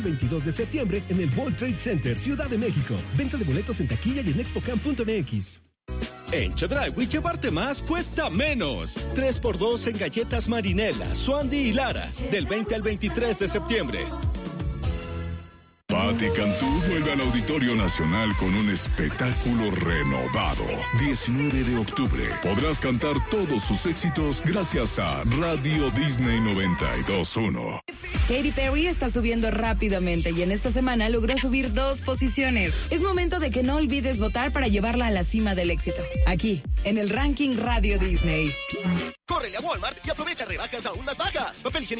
22 de septiembre en el World Trade Center, Ciudad de México. Venta de boletos en taquilla y en expocam.mx. En Chedraui, llevarte más cuesta menos. 3x2 en galletas Marinela, Swandy y Lara. Del 20 al 23 de septiembre. Patti Cantú vuelve al Auditorio Nacional con un espectáculo renovado. 19 de octubre podrás cantar todos sus éxitos gracias a Radio Disney 92.1. Katy Perry está subiendo rápidamente y en esta semana logró subir 2 posiciones. Es momento de que no olvides votar para llevarla a la cima del éxito. Aquí, en el ranking Radio Disney. Córrele a Walmart y aprovecha rebajas aún más bajas. Papel higiénico